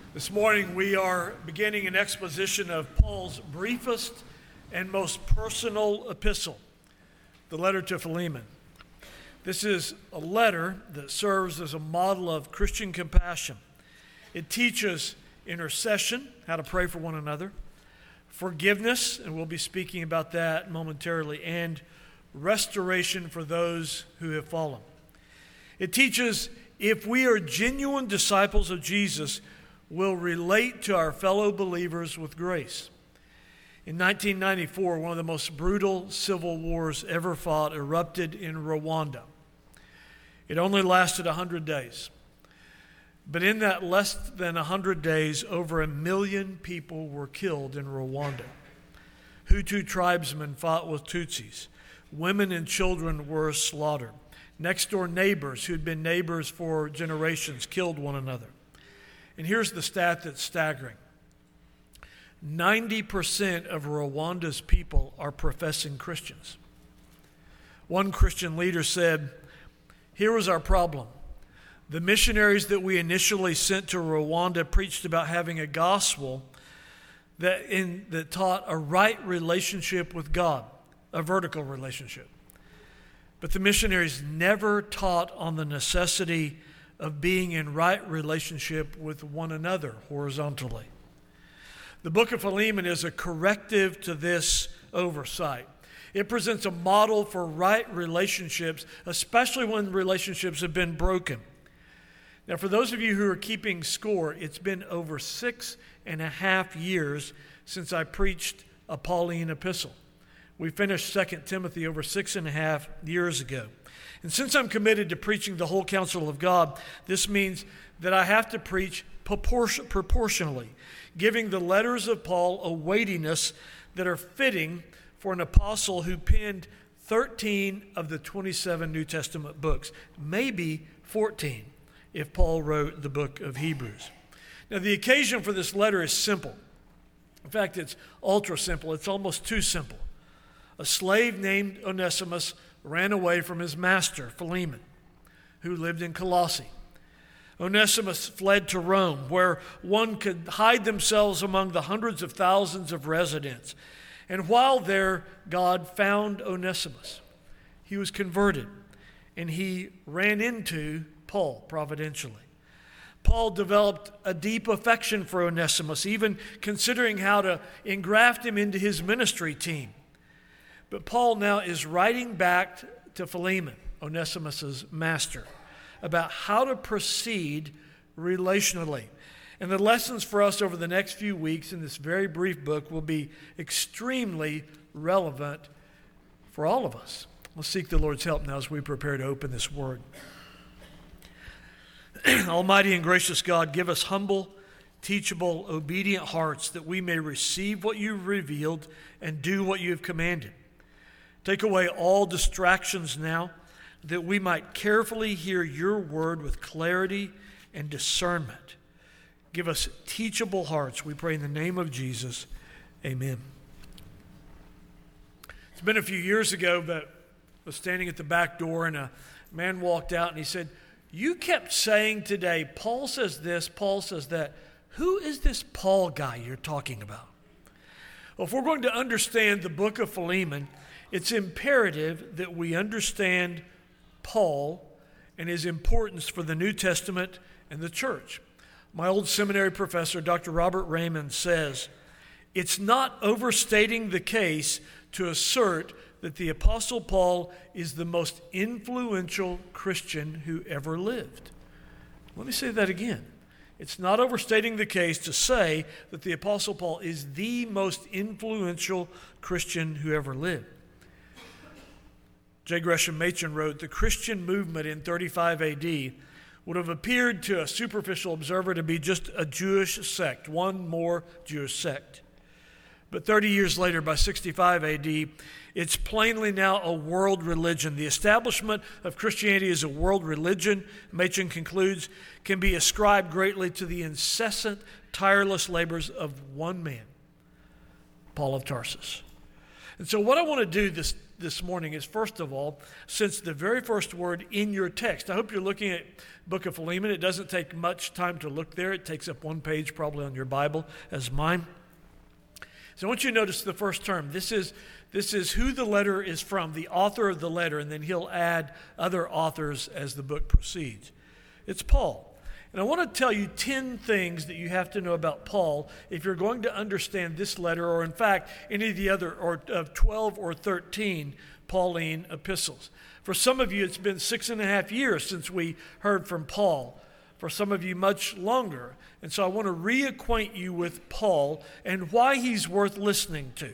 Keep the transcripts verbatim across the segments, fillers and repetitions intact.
This morning we are beginning an exposition of Paul's briefest and most personal epistle, the letter to Philemon. This is a letter that serves as a model of Christian compassion. It teaches intercession, how to pray for one another, forgiveness, and we'll be speaking about that momentarily, and restoration for those who have fallen. It teaches if we are genuine disciples of Jesus, we'll relate to our fellow believers with grace. In nineteen ninety-four, one of the most brutal civil wars ever fought erupted in Rwanda. It only lasted one hundred days. But in that less than one hundred days, over a million people were killed in Rwanda. Hutu tribesmen fought with Tutsis. Women and children were slaughtered. Next-door neighbors, who had been neighbors for generations, killed one another. And here's the stat that's staggering. ninety percent of Rwanda's people are professing Christians. One Christian leader said, "Here was our problem. The missionaries that we initially sent to Rwanda preached about having a gospel that, in, that taught a right relationship with God, a vertical relationship. But the missionaries never taught on the necessity of being in right relationship with one another horizontally." The book of Philemon is a corrective to this oversight. It presents a model for right relationships, especially when relationships have been broken. Now, for those of you who are keeping score, it's been over six and a half years since I preached a Pauline epistle. We finished Second Timothy over six and a half years ago. And since I'm committed to preaching the whole counsel of God, this means that I have to preach proportion, proportionally, giving the letters of Paul a weightiness that are fitting for an apostle who penned thirteen of the twenty-seven New Testament books, maybe fourteen if Paul wrote the book of Hebrews. Now, the occasion for this letter is simple. In fact, it's ultra simple. It's almost too simple. A slave named Onesimus ran away from his master, Philemon, who lived in Colossae. Onesimus fled to Rome, where one could hide themselves among the hundreds of thousands of residents. And while there, God found Onesimus. He was converted, and he ran into Paul providentially. Paul developed a deep affection for Onesimus, even considering how to engraft him into his ministry team. But Paul now is writing back to Philemon, Onesimus' master, about how to proceed relationally. And the lessons for us over the next few weeks in this very brief book will be extremely relevant for all of us. Let's seek the Lord's help now as we prepare to open this word. Almighty and gracious God, give us humble, teachable, obedient hearts that we may receive what you've revealed and do what you've commanded. Take away all distractions now, that we might carefully hear your word with clarity and discernment. Give us teachable hearts, we pray in the name of Jesus. Amen. It's been a few years ago, but I was standing at the back door and a man walked out and he said, "You kept saying today, Paul says this, Paul says that. Who is this Paul guy you're talking about?" Well, if we're going to understand the book of Philemon, it's imperative that we understand Paul and his importance for the New Testament and the church. My old seminary professor, Doctor Robert Raymond, says, "It's not overstating the case to assert that the Apostle Paul is the most influential Christian who ever lived." Let me say that again. It's not overstating the case to say that the Apostle Paul is the most influential Christian who ever lived. J. Gresham Machen wrote, "The Christian movement in thirty-five A D would have appeared to a superficial observer to be just a Jewish sect, one more Jewish sect. But thirty years later, by sixty-five A D, it's plainly now a world religion. The establishment of Christianity as a world religion," Machen concludes, "can be ascribed greatly to the incessant, tireless labors of one man, Paul of Tarsus." And so what I want to do this, this morning is, first of all, since the very first word in your text, I hope you're looking at book of Philemon. It doesn't take much time to look there. It takes up one page probably on your Bible as mine. So I want you to notice the first term. This is, this is who the letter is from, the author of the letter, and then he'll add other authors as the book proceeds. It's Paul. And I want to tell you ten things that you have to know about Paul if you're going to understand this letter, or in fact, any of the other, or of twelve or thirteen Pauline epistles. For some of you, it's been six and a half years since we heard from Paul. For some of you, much longer. And so I want to reacquaint you with Paul and why he's worth listening to.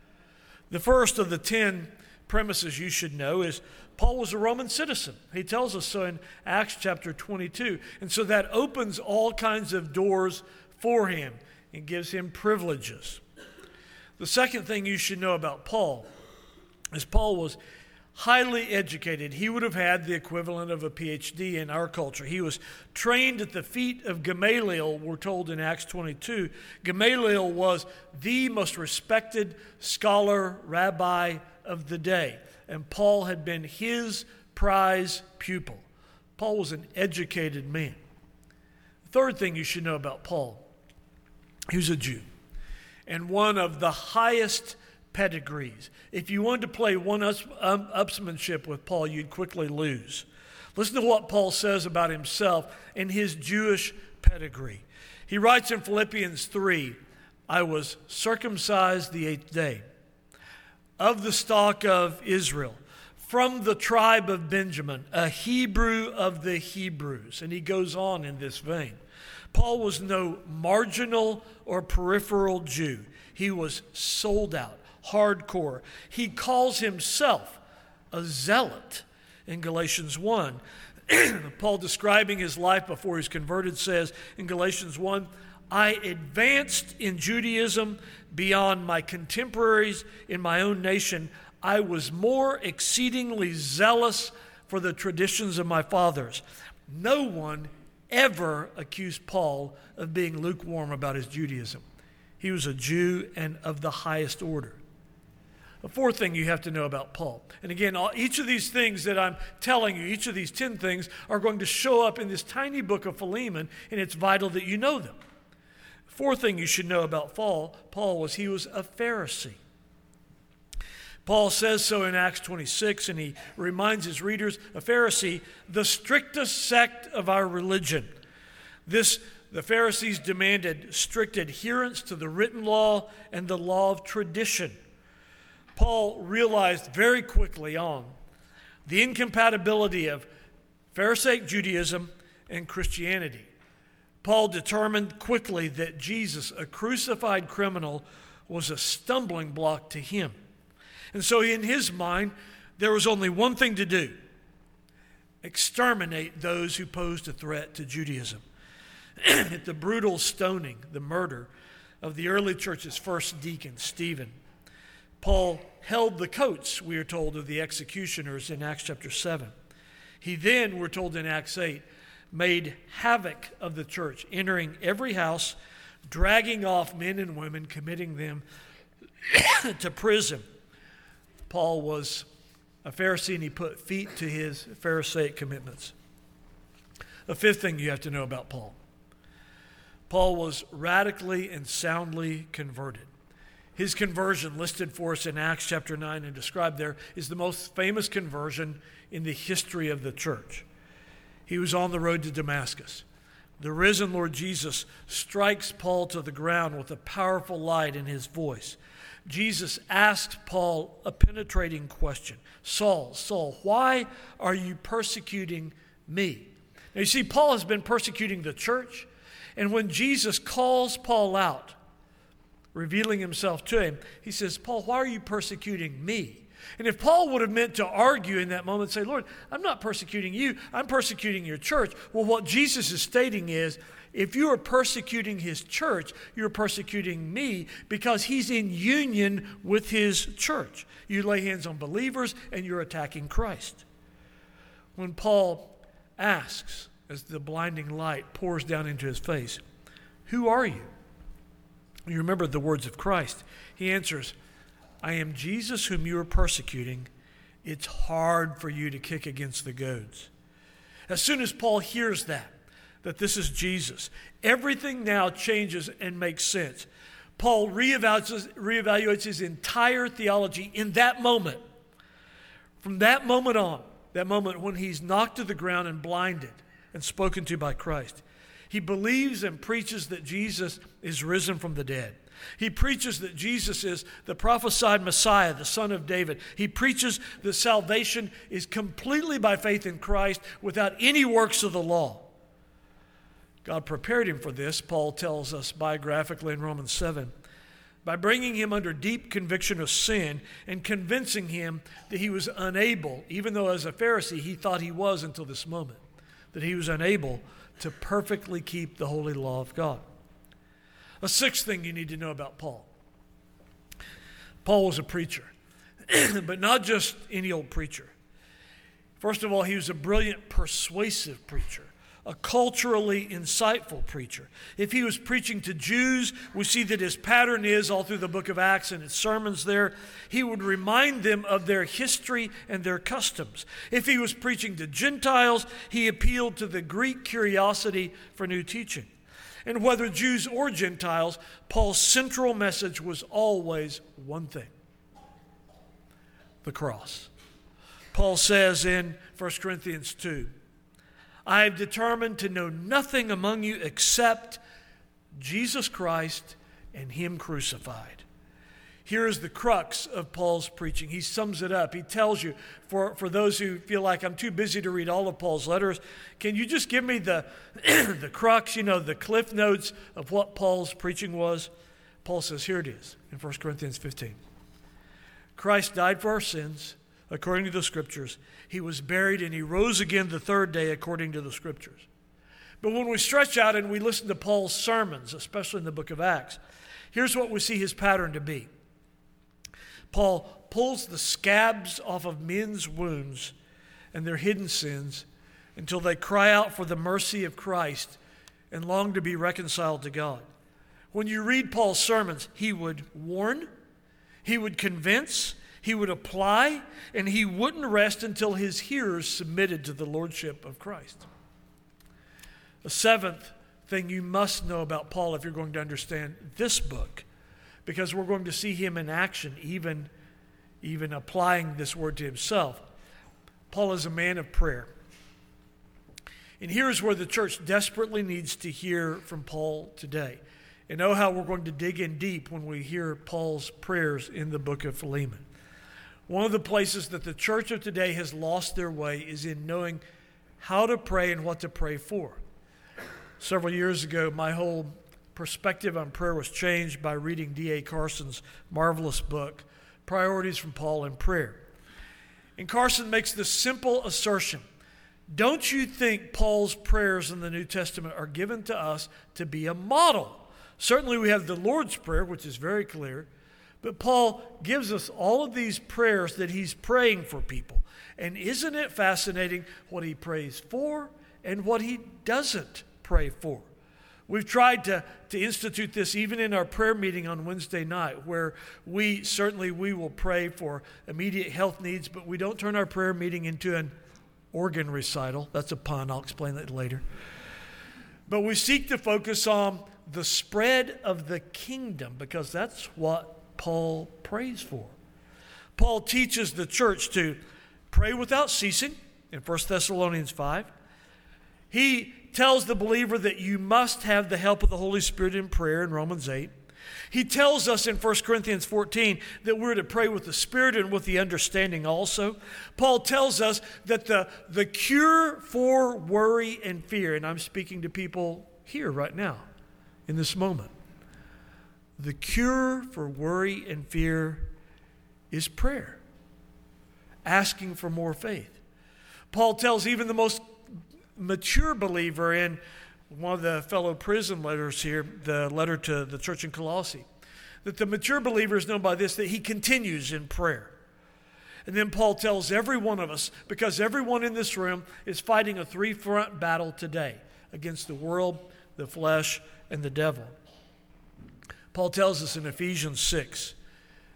The first of the ten premises you should know is Paul was a Roman citizen. He tells us so in Acts chapter twenty-two. And so that opens all kinds of doors for him and gives him privileges. The second thing you should know about Paul is Paul was highly educated. He would have had the equivalent of a P H D in our culture. He was trained at the feet of Gamaliel, we're told in Acts twenty-two. Gamaliel was the most respected scholar, rabbi of the day. And Paul had been his prize pupil. Paul was an educated man. The third thing you should know about Paul, he was a Jew. And one of the highest pedigrees. If you wanted to play one-upsmanship with Paul, you'd quickly lose. Listen to what Paul says about himself in his Jewish pedigree. He writes in Philippians three, I was circumcised the eighth day, of the stock of Israel, from the tribe of Benjamin, a Hebrew of the Hebrews. And he goes on in this vein. Paul was no marginal or peripheral Jew. He was sold out, hardcore. He calls himself a zealot in Galatians one. Paul, describing his life before he's converted, says in Galatians one, I advanced in Judaism beyond my contemporaries in my own nation. I was more exceedingly zealous for the traditions of my fathers. No one ever accused Paul of being lukewarm about his Judaism. He was a Jew and of the highest order. The fourth thing you have to know about Paul, and again, all, each of these things that I'm telling you, each of these ten things are going to show up in this tiny book of Philemon, and it's vital that you know them. Fourth thing you should know about Paul, Paul was he was a Pharisee. Paul says so in Acts twenty-six, and he reminds his readers, a Pharisee, the strictest sect of our religion. This, the Pharisees demanded strict adherence to the written law and the law of tradition. Paul realized very quickly on the incompatibility of Pharisaic Judaism and Christianity. Paul determined quickly that Jesus, a crucified criminal, was a stumbling block to him. And so in his mind, there was only one thing to do: exterminate those who posed a threat to Judaism. At the brutal stoning, the murder of the early church's first deacon, Stephen, Paul held the coats, we are told, of the executioners in Acts chapter seven. He then, we're told in Acts eight, made havoc of the church, entering every house, dragging off men and women, committing them to prison. Paul was a Pharisee, and he put feet to his Pharisaic commitments. The fifth thing you have to know about Paul. Paul was radically and soundly converted. His conversion, listed for us in Acts chapter nine and described there, is the most famous conversion in the history of the church. He was on the road to Damascus. The risen Lord Jesus strikes Paul to the ground with a powerful light in his voice. Jesus asked Paul a penetrating question. Saul, Saul, why are you persecuting me? Now you see, Paul has been persecuting the church, and when Jesus calls Paul out, revealing himself to him, he says, Paul, why are you persecuting me? And if Paul would have meant to argue in that moment, say, Lord, I'm not persecuting you, I'm persecuting your church. Well, what Jesus is stating is, if you are persecuting his church, you're persecuting me, because he's in union with his church. You lay hands on believers and you're attacking Christ. When Paul asks, as the blinding light pours down into his face, who are you? You remember the words of Christ. He answers, I am Jesus whom you are persecuting. It's hard for you to kick against the goads. As soon as Paul hears that, that this is Jesus, everything now changes and makes sense. Paul reevaluates, reevaluates his entire theology in that moment. From that moment on, that moment when he's knocked to the ground and blinded and spoken to by Christ, he believes and preaches that Jesus is risen from the dead. He preaches that Jesus is the prophesied Messiah, the Son of David. He preaches that salvation is completely by faith in Christ without any works of the law. God prepared him for this, Paul tells us biographically in Romans seven, by bringing him under deep conviction of sin and convincing him that he was unable, even though as a Pharisee he thought he was until this moment, that he was unable to perfectly keep the holy law of God. A sixth thing you need to know about Paul. Paul was a preacher, but not just any old preacher. First of all, he was a brilliant, persuasive preacher, a culturally insightful preacher. If he was preaching to Jews, we see that his pattern is, all through the book of Acts and his sermons there, he would remind them of their history and their customs. If he was preaching to Gentiles, he appealed to the Greek curiosity for new teaching. And whether Jews or Gentiles, Paul's central message was always one thing: the cross. Paul says in First Corinthians two, I have determined to know nothing among you except Jesus Christ and Him crucified. Here is the crux of Paul's preaching. He sums it up. He tells you, for, for those who feel like I'm too busy to read all of Paul's letters, can you just give me the, the crux, you know, the cliff notes of what Paul's preaching was? Paul says, here it is in First Corinthians fifteen. Christ died for our sins according to the Scriptures. He was buried and He rose again the third day according to the Scriptures. But when we stretch out and we listen to Paul's sermons, especially in the book of Acts, here's what we see his pattern to be. Paul pulls the scabs off of men's wounds and their hidden sins until they cry out for the mercy of Christ and long to be reconciled to God. When you read Paul's sermons, he would warn, he would convince, he would apply, and he wouldn't rest until his hearers submitted to the lordship of Christ. The seventh thing you must know about Paul if you're going to understand this book, because we're going to see him in action, even, even applying this word to himself. Paul is a man of prayer. And here's where the church desperately needs to hear from Paul today. And know how we're going to dig in deep when we hear Paul's prayers in the book of Philemon. One of the places that the church of today has lost their way is in knowing how to pray and what to pray for. Several years ago, my whole perspective on prayer was changed by reading D A Carson's marvelous book, Priorities from Paul in Prayer. And Carson makes this simple assertion: don't you think Paul's prayers in the New Testament are given to us to be a model? Certainly we have the Lord's Prayer, which is very clear, but Paul gives us all of these prayers that he's praying for people. And isn't it fascinating what he prays for and what he doesn't pray for? We've tried to, to institute this even in our prayer meeting on Wednesday night, where we certainly we will pray for immediate health needs, but we don't turn our prayer meeting into an organ recital. That's a pun. I'll explain that later. But we seek to focus on the spread of the kingdom, because that's what Paul prays for. Paul teaches the church to pray without ceasing in First Thessalonians five. He tells the believer that you must have the help of the Holy Spirit in prayer in Romans eight. He tells us in First Corinthians fourteen that we're to pray with the Spirit and with the understanding also. Paul tells us that the, the cure for worry and fear, and I'm speaking to people here right now in this moment, the cure for worry and fear is prayer, asking for more faith. Paul tells even the most mature believer in one of the fellow prison letters here, the letter to the church in Colossae, that the mature believer is known by this, that he continues in prayer. And then Paul tells every one of us, because everyone in this room is fighting a three-front battle today against the world, the flesh, and the devil. Paul tells us in Ephesians six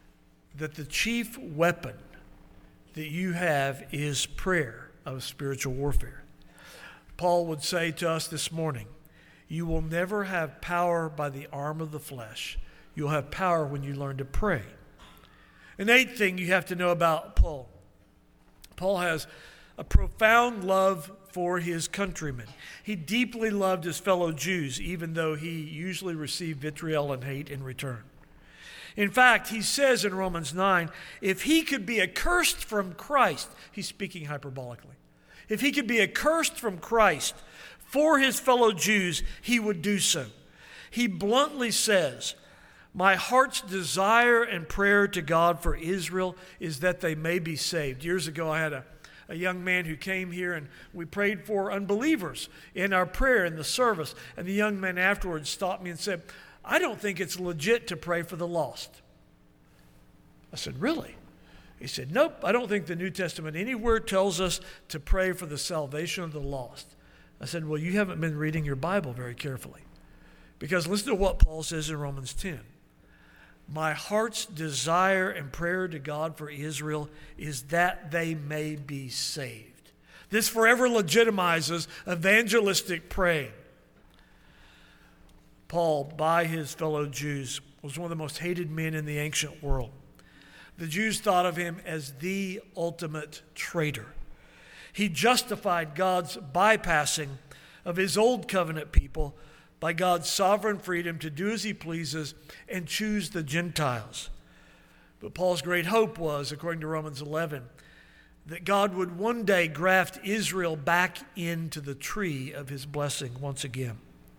that the chief weapon that you have is prayer of spiritual warfare. Paul would say to us this morning, you will never have power by the arm of the flesh. You'll have power when you learn to pray. An eighth thing you have to know about Paul. Paul has a profound love for his countrymen. He deeply loved his fellow Jews, even though he usually received vitriol and hate in return. In fact, he says in Romans nine, if he could be accursed from Christ, he's speaking hyperbolically, if he could be accursed from Christ for his fellow Jews, he would do so. He bluntly says, my heart's desire and prayer to God for Israel is that they may be saved. Years ago, I had a, a young man who came here, and we prayed for unbelievers in our prayer in the service. And the young man afterwards stopped me and said, I don't think it's legit to pray for the lost. I said, really? He said, nope, I don't think the New Testament anywhere tells us to pray for the salvation of the lost. I said, well, you haven't been reading your Bible very carefully. Because listen to what Paul says in Romans ten. My heart's desire and prayer to God for Israel is that they may be saved. This forever legitimizes evangelistic praying. Paul, by his fellow Jews, was one of the most hated men in the ancient world. The Jews thought of him as the ultimate traitor. He justified God's bypassing of his old covenant people by God's sovereign freedom to do as he pleases and choose the Gentiles. But Paul's great hope was, according to Romans eleven, that God would one day graft Israel back into the tree of his blessing once again.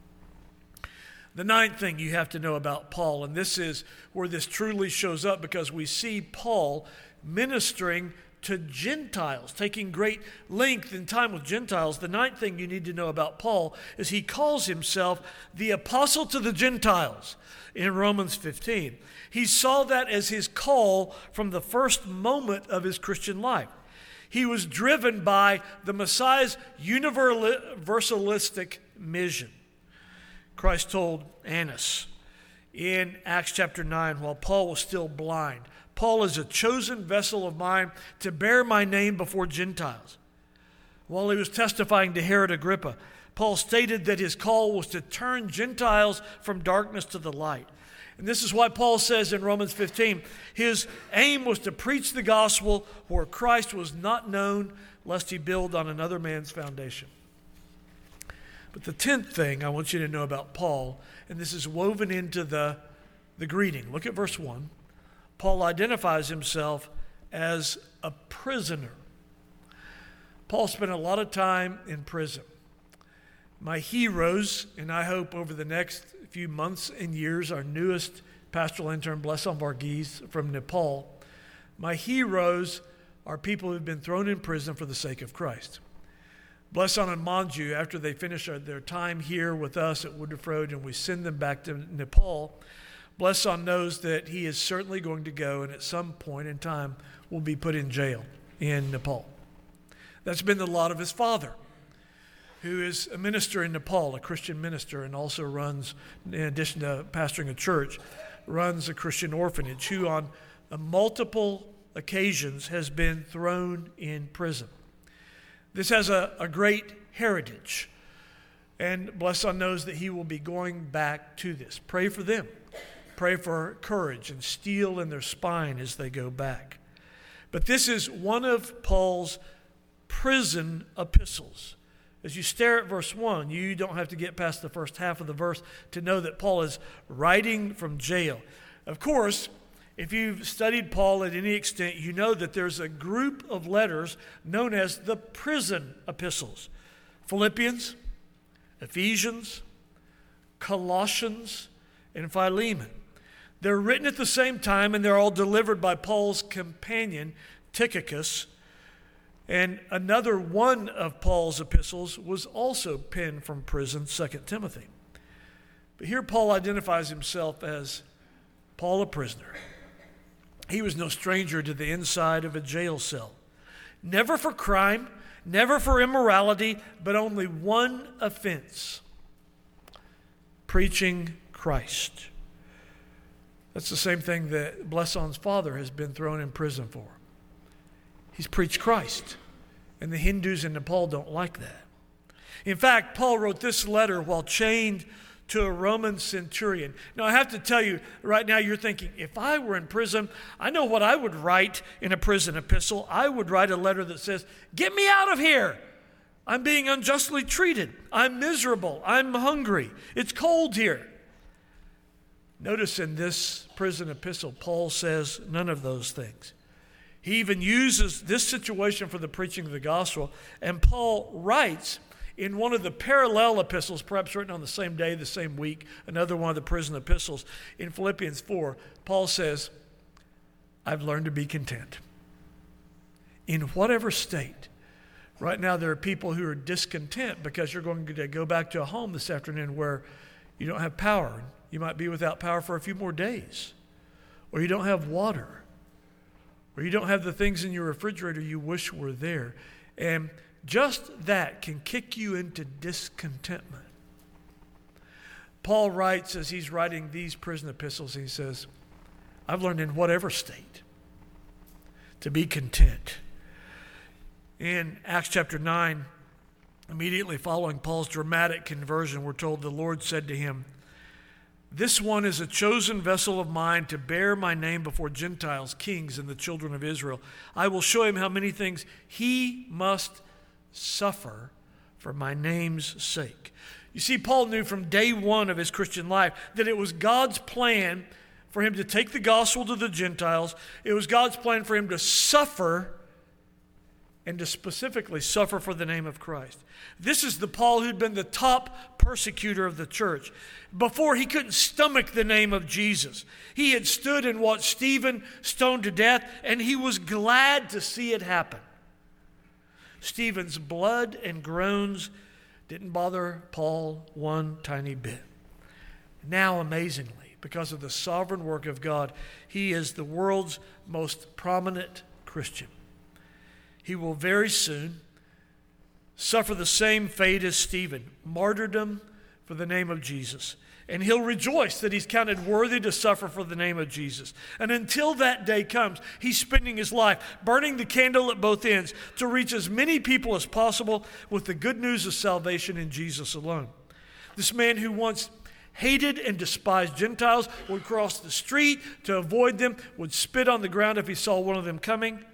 The ninth thing you have to know about Paul, and this is where this truly shows up because we see Paul ministering to Gentiles, taking great length and time with Gentiles. The ninth thing you need to know about Paul is he calls himself the apostle to the Gentiles in Romans fifteen. He saw that as his call from the first moment of his Christian life. He was driven by the Messiah's universalistic mission. Christ told Annas in Acts chapter nine, while Paul was still blind, Paul is a chosen vessel of mine to bear my name before Gentiles. While he was testifying to Herod Agrippa, Paul stated that his call was to turn Gentiles from darkness to the light. And this is why Paul says in Romans fifteen, his aim was to preach the gospel where Christ was not known, lest he build on another man's foundation. But the tenth thing I want you to know about Paul, and this is woven into the, the greeting. Look at verse one. Paul identifies himself as a prisoner. Paul spent a lot of time in prison. My heroes, and I hope over the next few months and years, our newest pastoral intern, Blesson Varghese from Nepal, my heroes are people who have been thrown in prison for the sake of Christ. Blesson and Manju, after they finish their time here with us at Woodruff Road and we send them back to Nepal, Blesson knows that he is certainly going to go and at some point in time will be put in jail in Nepal. That's been the lot of his father, who is a minister in Nepal, a Christian minister, and also runs, in addition to pastoring a church, runs a Christian orphanage, who on multiple occasions has been thrown in prison. This has a, a great heritage, and Blesson knows that he will be going back to this. Pray for them. Pray for courage and steel in their spine as they go back. But this is one of Paul's prison epistles. As you stare at verse one, you don't have to get past the first half of the verse to know that Paul is writing from jail. Of course, if you've studied Paul at any extent, you know that there's a group of letters known as the prison epistles. Philippians, Ephesians, Colossians, and Philemon. They're written at the same time, and they're all delivered by Paul's companion, Tychicus. And another one of Paul's epistles was also penned from prison, Second Timothy. But here Paul identifies himself as Paul, a prisoner. He was no stranger to the inside of a jail cell. Never for crime, never for immorality, but only one offense: preaching Christ. That's the same thing that Blesson's father has been thrown in prison for. He's preached Christ, and the Hindus in Nepal don't like that. In fact, Paul wrote this letter while chained to a Roman centurion. Now, I have to tell you, right now you're thinking, if I were in prison, I know what I would write in a prison epistle. I would write a letter that says, "Get me out of here. I'm being unjustly treated. I'm miserable. I'm hungry. It's cold here." Notice in this prison epistle, Paul says none of those things. He even uses this situation for the preaching of the gospel. And Paul writes in one of the parallel epistles, perhaps written on the same day, the same week, another one of the prison epistles, in Philippians four, Paul says, "I've learned to be content in whatever state." Right now there are people who are discontent because you're going to go back to a home this afternoon where you don't have power. You might be without power for a few more days. Or you don't have water. Or you don't have the things in your refrigerator you wish were there. And just that can kick you into discontentment. Paul writes, as he's writing these prison epistles, he says, "I've learned in whatever state to be content." In Acts chapter nine, immediately following Paul's dramatic conversion, we're told the Lord said to him, "This one is a chosen vessel of mine to bear my name before Gentiles, kings, and the children of Israel. I will show him how many things he must suffer for my name's sake." You see, Paul knew from day one of his Christian life that it was God's plan for him to take the gospel to the Gentiles. It was God's plan for him to suffer, and to specifically suffer for the name of Christ. This is the Paul who'd been the top persecutor of the church. Before, he couldn't stomach the name of Jesus. He had stood and watched Stephen stoned to death, and he was glad to see it happen. Stephen's blood and groans didn't bother Paul one tiny bit. Now, amazingly, because of the sovereign work of God, he is the world's most prominent Christian. He will very soon suffer the same fate as Stephen, martyrdom for the name of Jesus. And he'll rejoice that he's counted worthy to suffer for the name of Jesus. And until that day comes, he's spending his life burning the candle at both ends to reach as many people as possible with the good news of salvation in Jesus alone. This man who once hated and despised Gentiles would cross the street to avoid them, would spit on the ground if he saw one of them coming,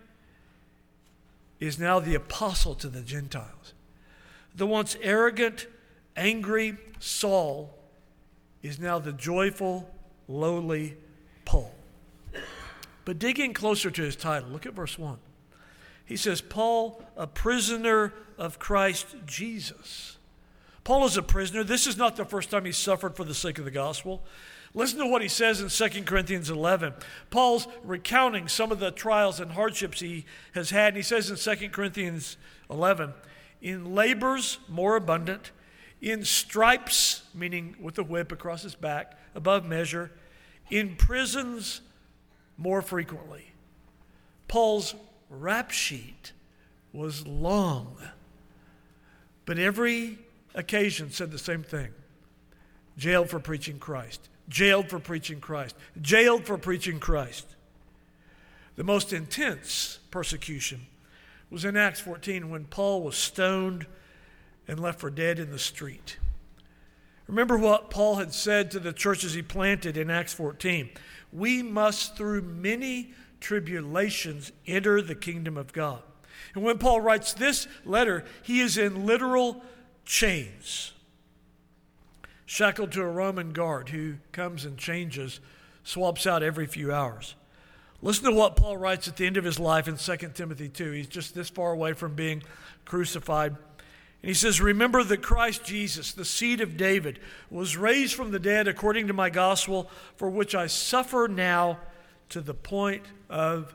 is now the apostle to the Gentiles. The once arrogant, angry Saul is now the joyful, lowly Paul. But digging closer to his title, look at verse one. He says, Paul, a prisoner of Christ Jesus. Paul is a prisoner. This is not the first time he suffered for the sake of the gospel. Listen to what he says in Second Corinthians eleven. Paul's recounting some of the trials and hardships he has had. And he says in Second Corinthians eleven, in labors more abundant, in stripes, meaning with a whip across his back, above measure, in prisons more frequently. Paul's rap sheet was long, but every occasion said the same thing. Jailed for preaching Christ. Jailed for preaching Christ. Jailed for preaching Christ. The most intense persecution was in Acts fourteen when Paul was stoned and left for dead in the street. Remember what Paul had said to the churches he planted in Acts fourteen. We must through many tribulations enter the kingdom of God. And when Paul writes this letter, he is in literal chains, shackled to a Roman guard who comes and changes, swaps out every few hours. Listen to what Paul writes at the end of his life in Second Timothy two. He's just this far away from being crucified. And he says, remember that Christ Jesus, the seed of David, was raised from the dead according to my gospel, for which I suffer now to the point of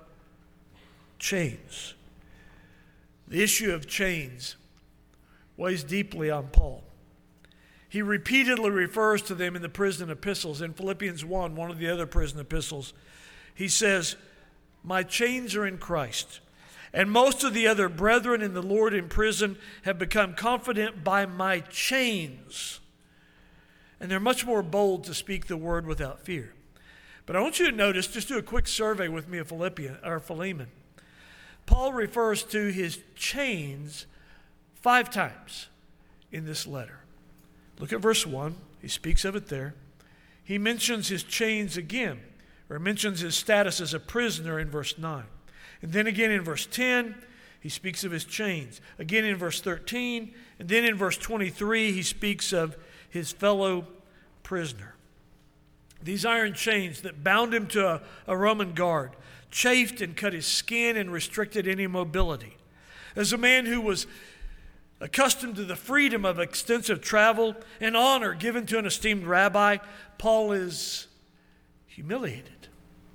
chains. The issue of chains weighs deeply on Paul. He repeatedly refers to them in the prison epistles. In Philippians one, one of the other prison epistles, he says, my chains are in Christ. And most of the other brethren in the Lord in prison have become confident by my chains. And they're much more bold to speak the word without fear. But I want you to notice, just do a quick survey with me of Philippians, or Philemon. Paul refers to his chains five times in this letter. Look at verse one. He speaks of it there. He mentions his chains again, or mentions his status as a prisoner in verse nine. And then again in verse ten, he speaks of his chains. Again in verse thirteen, and then in verse twenty-three, he speaks of his fellow prisoner. These iron chains that bound him to a, a Roman guard chafed and cut his skin and restricted any mobility. As a man who was accustomed to the freedom of extensive travel and honor given to an esteemed rabbi, Paul is humiliated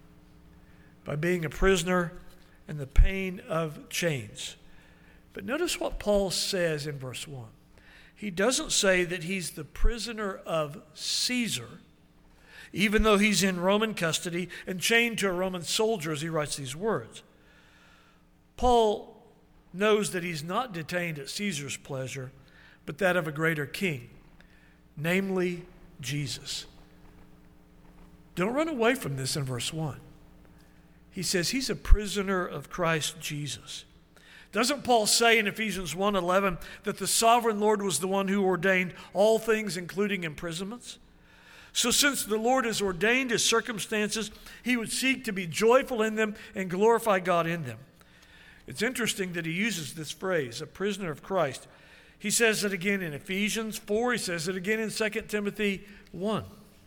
by being a prisoner and the pain of chains. But notice what Paul says in verse one. He doesn't say that he's the prisoner of Caesar, even though he's in Roman custody and chained to a Roman soldier as he writes these words. Paul knows that he's not detained at Caesar's pleasure, but that of a greater king, namely Jesus. Don't run away from this in verse one. He says he's a prisoner of Christ Jesus. Doesn't Paul say in Ephesians one eleven that the sovereign Lord was the one who ordained all things, including imprisonments? So since the Lord has ordained his circumstances, he would seek to be joyful in them and glorify God in them. It's interesting that he uses this phrase, a prisoner of Christ. He says it again in Ephesians four. He says it again in Second Timothy one.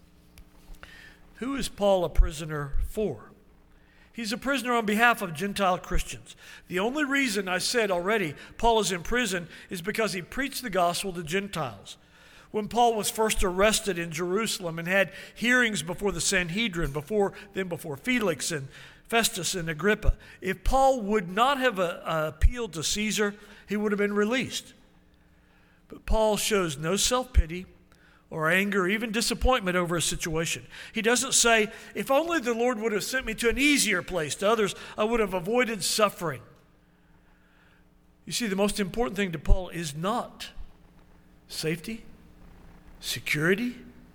Who is Paul a prisoner for? He's a prisoner on behalf of Gentile Christians. The only reason I said already Paul is in prison is because he preached the gospel to Gentiles. When Paul was first arrested in Jerusalem and had hearings before the Sanhedrin, before then before Felix and Festus and Agrippa, if Paul would not have uh, appealed to Caesar, he would have been released. But Paul shows no self-pity or anger, or even disappointment over a situation. He doesn't say, if only the Lord would have sent me to an easier place, to others, I would have avoided suffering. You see, the most important thing to Paul is not safety, security,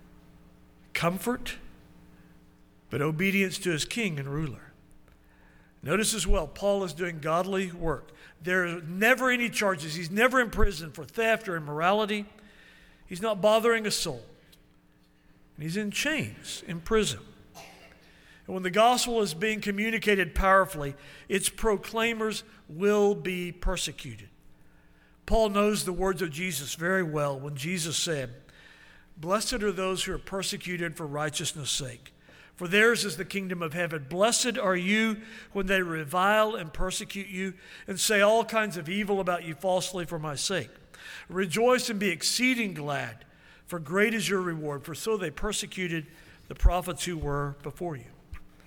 comfort, but obedience to his king and ruler. Notice as well, Paul is doing godly work. There are never any charges. He's never in prison for theft or immorality. He's not bothering a soul. And he's in chains, in prison. And when the gospel is being communicated powerfully, its proclaimers will be persecuted. Paul knows the words of Jesus very well when Jesus said, "Blessed are those who are persecuted for righteousness' sake, for theirs is the kingdom of heaven. Blessed are you when they revile and persecute you and say all kinds of evil about you falsely for my sake. Rejoice and be exceeding glad, for great is your reward, for so they persecuted the prophets who were before you."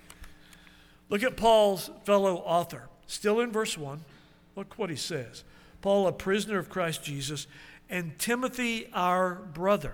Look at Paul's fellow author. Still in verse one, look what he says. Paul, a prisoner of Christ Jesus, and Timothy, our brother.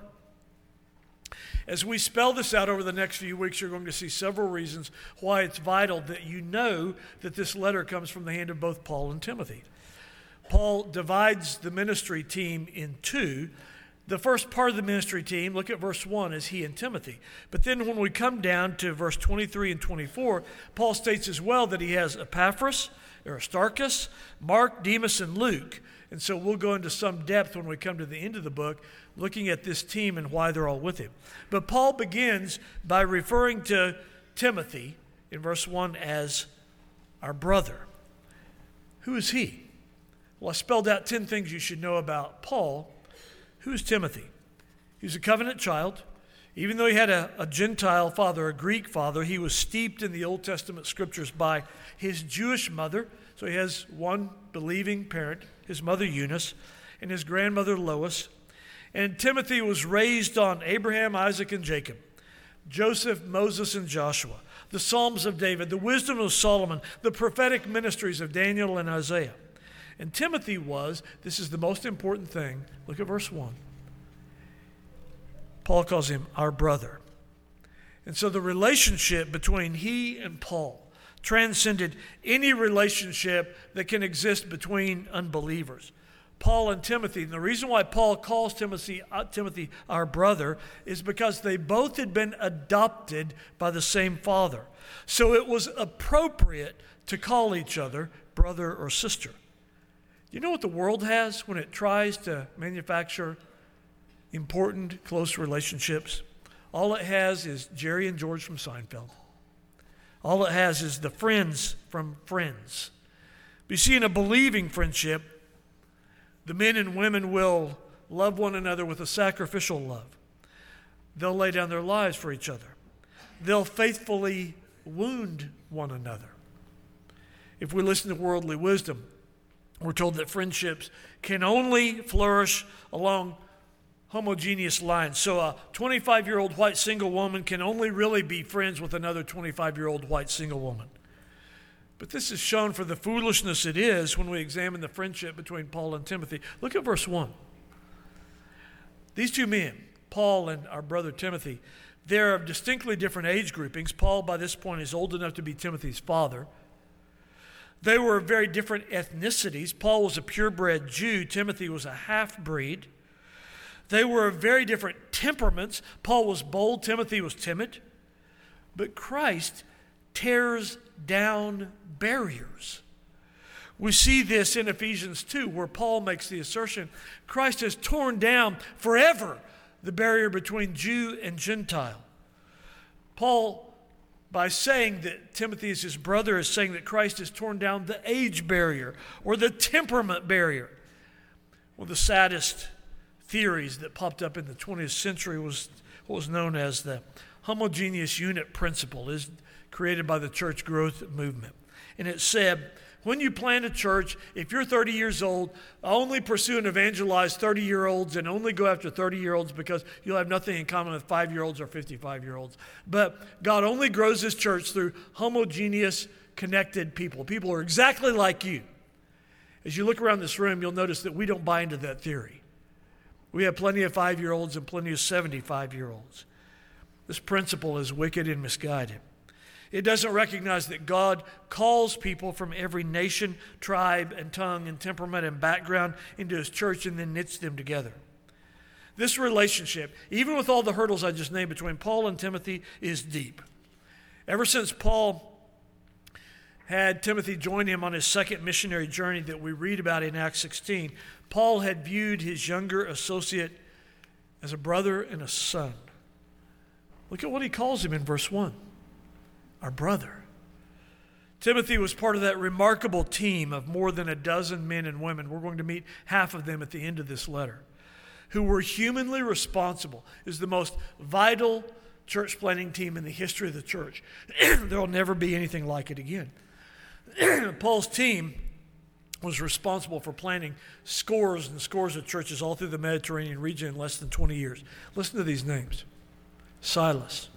As we spell this out over the next few weeks, you're going to see several reasons why it's vital that you know that this letter comes from the hand of both Paul and Timothy. Paul divides the ministry team in two. The first part of the ministry team, look at verse one, is he and Timothy. But then when we come down to verse twenty-three and twenty-four, Paul states as well that he has Epaphras, Aristarchus, Mark, Demas, and Luke. And so we'll go into some depth when we come to the end of the book, looking at this team and why they're all with him. But Paul begins by referring to Timothy in verse one as our brother. Who is he? Well, I spelled out ten things you should know about Paul. Who is Timothy? He was a covenant child. Even though he had a, a Gentile father, a Greek father, he was steeped in the Old Testament scriptures by his Jewish mother. So he has one believing parent, his mother Eunice, and his grandmother Lois. And Timothy was raised on Abraham, Isaac, and Jacob, Joseph, Moses, and Joshua, the Psalms of David, the wisdom of Solomon, the prophetic ministries of Daniel and Isaiah. And Timothy was, this is the most important thing, look at verse one. Paul calls him our brother. And so the relationship between he and Paul transcended any relationship that can exist between unbelievers. Paul and Timothy. And the reason why Paul calls Timothy, uh, Timothy our brother is because they both had been adopted by the same father. So it was appropriate to call each other brother or sister. You know what the world has when it tries to manufacture important, close relationships? All it has is Jerry and George from Seinfeld. All it has is the friends from Friends. But you see, in a believing friendship, the men and women will love one another with a sacrificial love. They'll lay down their lives for each other. They'll faithfully wound one another. If we listen to worldly wisdom, we're told that friendships can only flourish along homogeneous lines. So a twenty-five-year-old white single woman can only really be friends with another twenty-five-year-old white single woman. But this is shown for the foolishness it is when we examine the friendship between Paul and Timothy. Look at verse one. These two men, Paul and our brother Timothy, they're of distinctly different age groupings. Paul, by this point, is old enough to be Timothy's father. They were of very different ethnicities. Paul was a purebred Jew. Timothy was a half-breed. They were of very different temperaments. Paul was bold. Timothy was timid. But Christ tears down barriers. We see this in Ephesians two, where Paul makes the assertion, Christ has torn down forever the barrier between Jew and Gentile. Paul, by saying that Timothy is his brother, is saying that Christ has torn down the age barrier or the temperament barrier. One of the saddest theories that popped up in the twentieth century was what was known as the homogeneous unit principle, is created by the church growth movement. And it said, when you plant a church, if you're thirty years old, only pursue and evangelize thirty-year-olds and only go after thirty-year-olds because you'll have nothing in common with five-year-olds or fifty-five-year-olds. But God only grows His church through homogeneous, connected people. People who are exactly like you. As you look around this room, you'll notice that we don't buy into that theory. We have plenty of five-year-olds and plenty of seventy-five-year-olds. This principle is wicked and misguided. It doesn't recognize that God calls people from every nation, tribe, and tongue, and temperament, and background into His church and then knits them together. This relationship, even with all the hurdles I just named between Paul and Timothy, is deep. Ever since Paul had Timothy join him on his second missionary journey that we read about in Acts sixteen, Paul had viewed his younger associate as a brother and a son. Look at what he calls him in verse one. Our brother. Timothy was part of that remarkable team of more than a dozen men and women. We're going to meet half of them at the end of this letter, who were humanly responsible. It was the most vital church planting team in the history of the church. There will never be anything like it again. Paul's team was responsible for planting scores and scores of churches all through the Mediterranean region in less than twenty years. Listen to these names: Silas,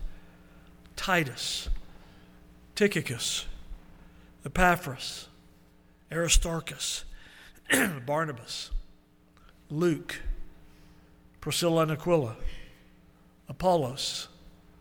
Titus, Tychicus, Epaphras, Aristarchus, Barnabas, Luke, Priscilla and Aquila, Apollos,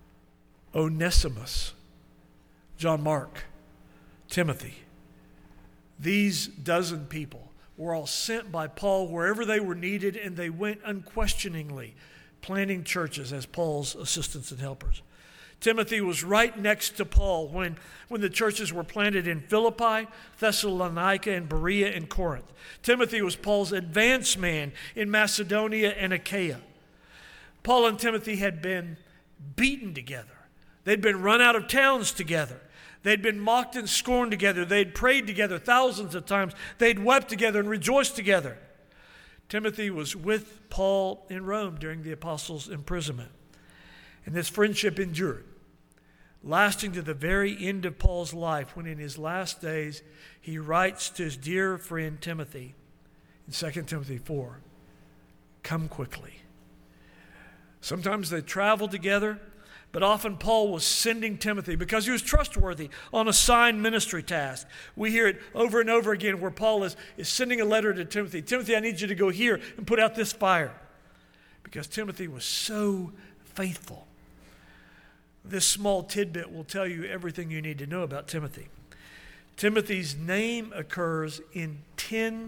Onesimus, John Mark, Timothy. These dozen people were all sent by Paul wherever they were needed, and they went unquestioningly, planting churches as Paul's assistants and helpers. Timothy was right next to Paul when, when the churches were planted in Philippi, Thessalonica, and Berea, and Corinth. Timothy was Paul's advance man in Macedonia and Achaia. Paul and Timothy had been beaten together. They'd been run out of towns together. They'd been mocked and scorned together. They'd prayed together thousands of times. They'd wept together and rejoiced together. Timothy was with Paul in Rome during the apostles' imprisonment. And this friendship endured, lasting to the very end of Paul's life, when in his last days he writes to his dear friend Timothy in Second Timothy four, "Come quickly." Sometimes they traveled together, but often Paul was sending Timothy because he was trustworthy on assigned ministry task. We hear it over and over again where Paul is, is sending a letter to Timothy. Timothy, I need you to go here and put out this fire. Because Timothy was so faithful. This small tidbit will tell you everything you need to know about Timothy. Timothy's name occurs in ten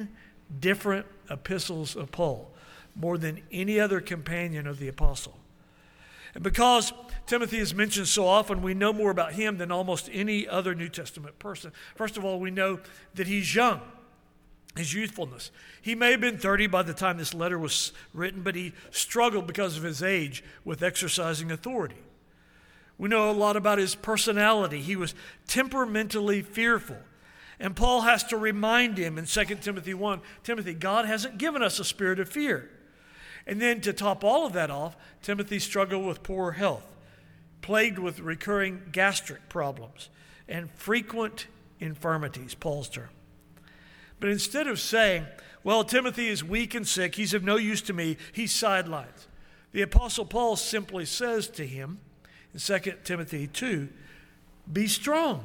different epistles of Paul, more than any other companion of the apostle. And because Timothy is mentioned so often, we know more about him than almost any other New Testament person. First of all, we know that he's young, his youthfulness. He may have been thirty by the time this letter was written, but he struggled because of his age with exercising authority. We know a lot about his personality. He was temperamentally fearful. And Paul has to remind him in Second Timothy one, Timothy, God hasn't given us a spirit of fear. And then to top all of that off, Timothy struggled with poor health, plagued with recurring gastric problems and frequent infirmities, Paul's term. But instead of saying, well, Timothy is weak and sick, he's of no use to me, he's sidelined, the Apostle Paul simply says to him in Second Timothy two, be strong.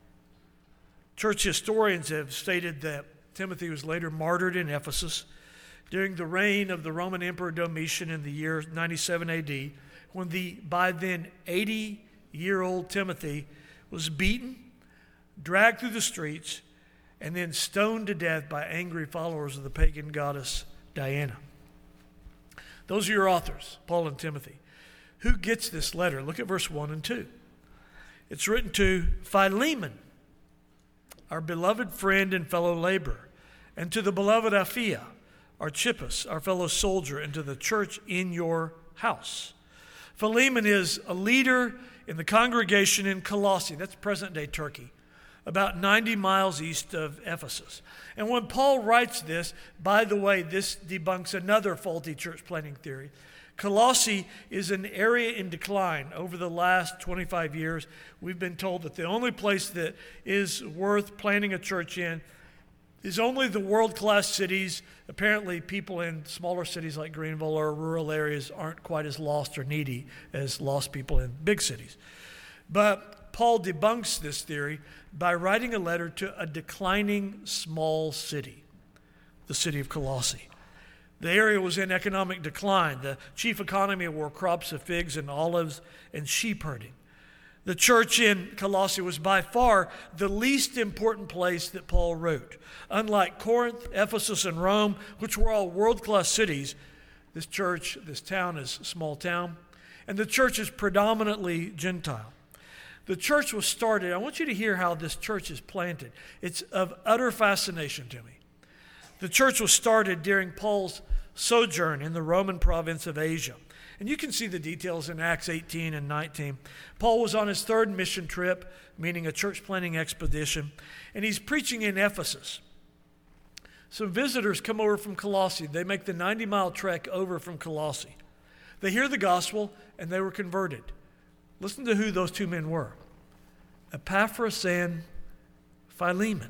Church historians have stated that Timothy was later martyred in Ephesus during the reign of the Roman Emperor Domitian in the year ninety-seven A D, when the by then eighty-year-old Timothy was beaten, dragged through the streets, and then stoned to death by angry followers of the pagan goddess Diana. Those are your authors, Paul and Timothy. Who gets this letter? Look at verse one and two. It's written to Philemon, our beloved friend and fellow laborer, and to the beloved Apphia, Archippus, our fellow soldier, and to the church in your house. Philemon is a leader in the congregation in Colossae, that's present-day Turkey, about ninety miles east of Ephesus. And when Paul writes this, by the way, this debunks another faulty church planting theory. Colossae is an area in decline. Over the last twenty-five years, we've been told that the only place that is worth planting a church in is only the world-class cities. Apparently, people in smaller cities like Greenville or rural areas aren't quite as lost or needy as lost people in big cities. But Paul debunks this theory by writing a letter to a declining small city, the city of Colossae. The area was in economic decline. The chief economy were crops of figs and olives and sheep herding. The church in Colossae was by far the least important place that Paul wrote. Unlike Corinth, Ephesus, and Rome, which were all world-class cities, this church, this town is a small town, and the church is predominantly Gentile. The church was started. I want you to hear how this church is planted. It's of utter fascination to me. The church was started during Paul's sojourn in the Roman province of Asia. And you can see the details in Acts eighteen and nineteen. Paul was on his third mission trip, meaning a church planting expedition, and he's preaching in Ephesus. Some visitors come over from Colossae. They make the ninety-mile trek over from Colossae. They hear the gospel, and they were converted. Listen to who those two men were. Epaphras and Philemon.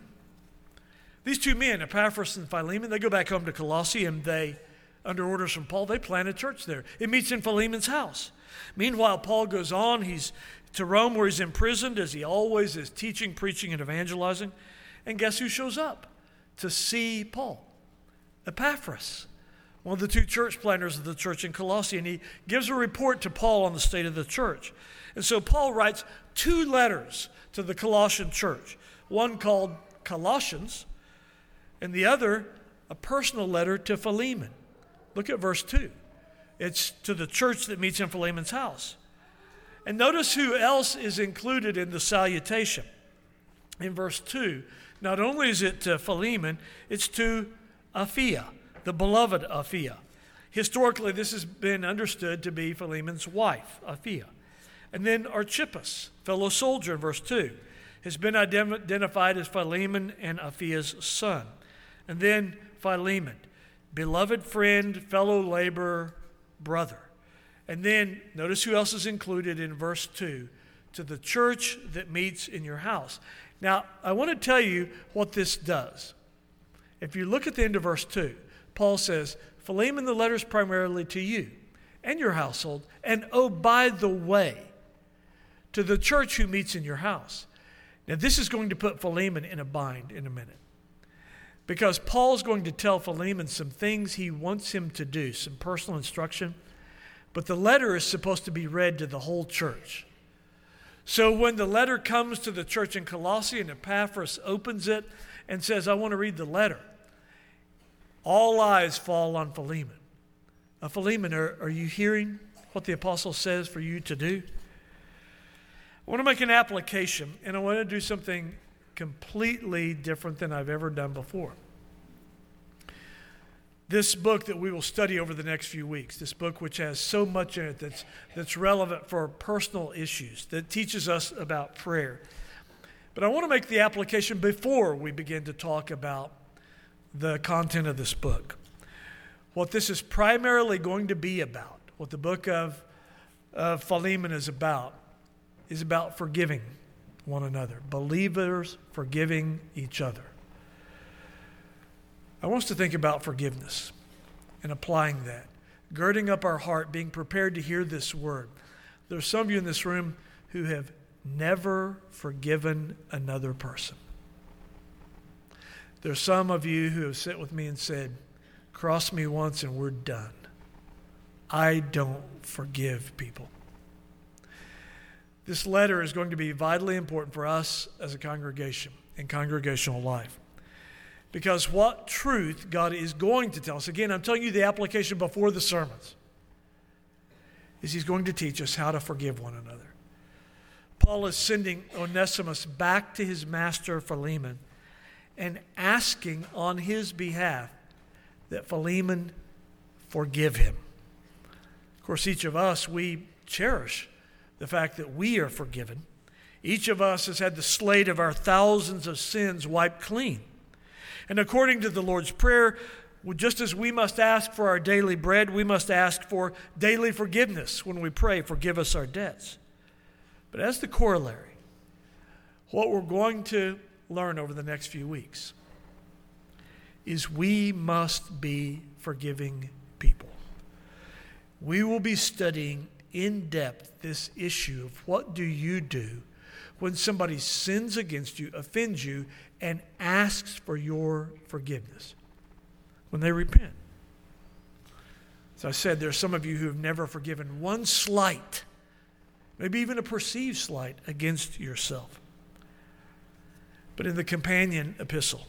These two men, Epaphras and Philemon, they go back home to Colossae, and they, under orders from Paul, they plant a church there. It meets in Philemon's house. Meanwhile, Paul goes on. He's to Rome, where he's imprisoned, as he always is, teaching, preaching, and evangelizing. And guess who shows up to see Paul? Epaphras, one of the two church planters of the church in Colossae. And he gives a report to Paul on the state of the church. And so Paul writes two letters to the Colossian church, one called Colossians, and the other, a personal letter to Philemon. Look at verse two. It's to the church that meets in Philemon's house. And notice who else is included in the salutation. In verse two, not only is it to Philemon, it's to Apphia, the beloved Apphia. Historically, this has been understood to be Philemon's wife, Apphia. And then Archippus, fellow soldier, in verse two, has been identified as Philemon and Aphia's son. And then Philemon, beloved friend, fellow laborer, brother. And then notice who else is included in verse two, to the church that meets in your house. Now, I want to tell you what this does. If you look at the end of verse two, Paul says, Philemon, the letter is primarily to you and your household. And oh, by the way, to the church who meets in your house. Now, this is going to put Philemon in a bind in a minute. Because Paul's going to tell Philemon some things he wants him to do, some personal instruction. But the letter is supposed to be read to the whole church. So when the letter comes to the church in Colossae and Epaphras opens it and says, I want to read the letter, all eyes fall on Philemon. Uh, Philemon, are, are you hearing what the apostle says for you to do? I want to make an application, and I want to do something completely different than I've ever done before. This book that we will study over the next few weeks, this book which has so much in it that's, that's relevant for personal issues, that teaches us about prayer. But I want to make the application before we begin to talk about the content of this book. What this is primarily going to be about, what the book of, of Philemon is about, is about forgiving one another. Believers forgiving each other. I want us to think about forgiveness and applying that, girding up our heart, being prepared to hear this word. There are some of you in this room who have never forgiven another person. There are some of you who have sat with me and said, cross me once and we're done. I don't forgive people. This letter is going to be vitally important for us as a congregation in congregational life. Because what truth God is going to tell us, again, I'm telling you the application before the sermons, is He's going to teach us how to forgive one another. Paul is sending Onesimus back to his master Philemon and asking on his behalf that Philemon forgive him. Of course, each of us, we cherish the fact that we are forgiven. Each of us has had the slate of our thousands of sins wiped clean. And according to the Lord's Prayer, just as we must ask for our daily bread, we must ask for daily forgiveness when we pray, forgive us our debts. But as the corollary, what we're going to learn over the next few weeks is we must be forgiving people. We will be studying in depth this issue of what do you do when somebody sins against you, offends you, and asks for your forgiveness when they repent. As I said, there are some of you who have never forgiven one slight, maybe even a perceived slight, against yourself. But in the companion epistle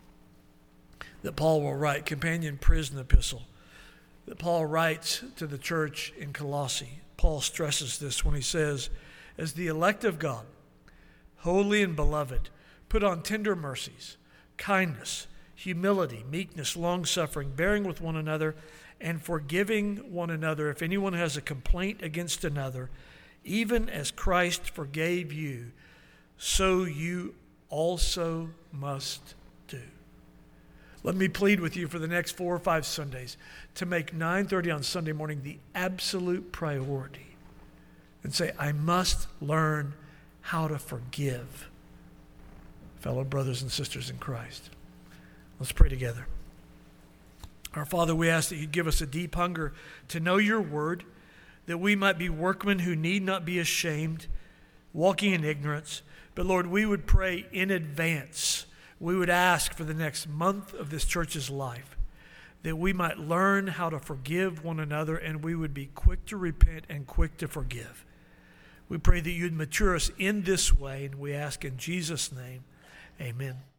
that Paul will write, companion prison epistle that Paul writes to the church in Colossae, Paul stresses this when he says, as the elect of God, holy and beloved, put on tender mercies, kindness, humility, meekness, long-suffering, bearing with one another, and forgiving one another if anyone has a complaint against another, even as Christ forgave you, so you also must do. Let me plead with you for the next four or five Sundays to make nine thirty on Sunday morning the absolute priority and say, I must learn how to forgive fellow brothers and sisters in Christ. Let's pray together. Our Father, we ask that you give us a deep hunger to know your word, that we might be workmen who need not be ashamed, walking in ignorance. But Lord, we would pray in advance. We would ask for the next month of this church's life that we might learn how to forgive one another, and we would be quick to repent and quick to forgive. We pray that you'd mature us in this way, and we ask in Jesus' name, amen.